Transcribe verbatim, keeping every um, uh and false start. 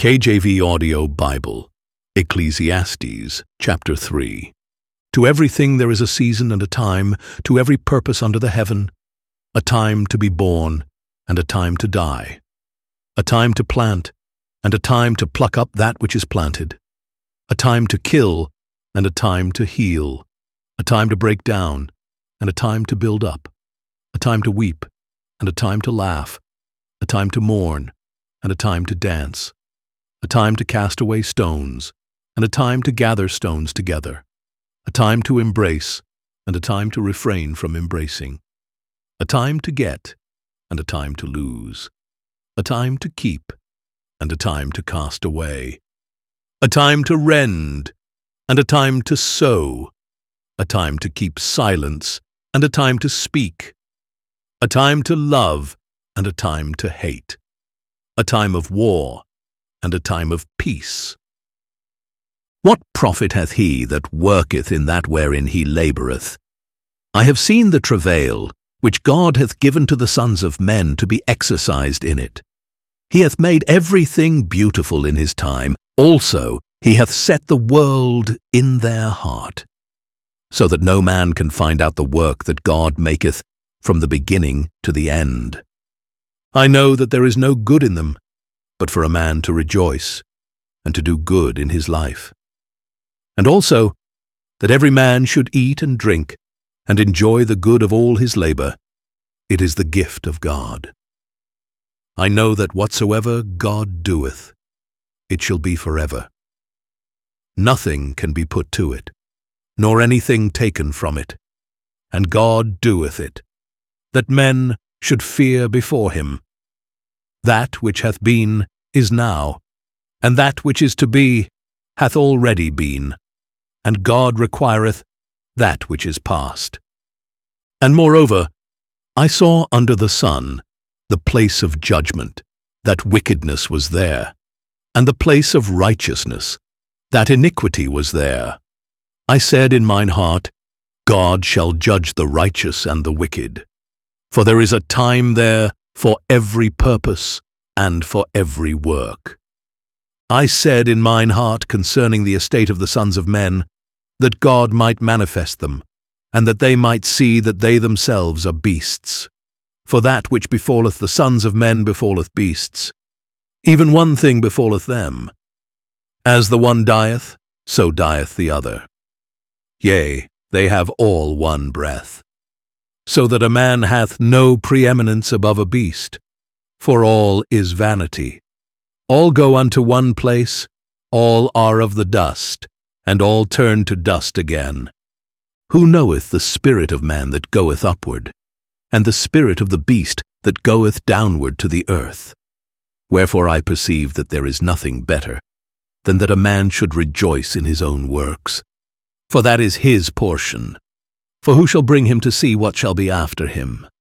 K J V Audio Bible, Ecclesiastes, chapter three. To everything there is a season and a time, to every purpose under the heaven, a time to be born and a time to die, a time to plant and a time to pluck up that which is planted, a time to kill and a time to heal, a time to break down and a time to build up, a time to weep and a time to laugh, a time to mourn and a time to dance, a time to cast away stones and a time to gather stones together, a time to embrace and a time to refrain from embracing, a time to get and a time to lose, a time to keep and a time to cast away, a time to rend and a time to sow, a time to keep silence and a time to speak, a time to love and a time to hate, a time of war and a time of peace. What profit hath he that worketh in that wherein he laboureth? I have seen the travail which God hath given to the sons of men to be exercised in it. He hath made everything beautiful in his time. Also he hath set the world in their heart, so that no man can find out the work that God maketh from the beginning to the end. I know that there is no good in them, but for a man to rejoice and to do good in his life. And also that every man should eat and drink and enjoy the good of all his labour. It is the gift of God. I know that whatsoever God doeth, it shall be forever. Nothing can be put to it, nor anything taken from it. And God doeth it, that men should fear before him. That which hath been is now, and that which is to be hath already been, and God requireth that which is past. And moreover, I saw under the sun the place of judgment, that wickedness was there, and the place of righteousness, that iniquity was there. I said in mine heart, God shall judge the righteous and the wicked. For there is a time there for every purpose and for every work. I said in mine heart concerning the estate of the sons of men, that God might manifest them, and that they might see that they themselves are beasts. For that which befalleth the sons of men befalleth beasts. Even one thing befalleth them. As the one dieth, so dieth the other. Yea, they have all one breath. So that a man hath no preeminence above a beast, for all is vanity. All go unto one place, all are of the dust, and all turn to dust again. Who knoweth the spirit of man that goeth upward, and the spirit of the beast that goeth downward to the earth? Wherefore I perceive that there is nothing better than that a man should rejoice in his own works, for that is his portion. For who shall bring him to see what shall be after him?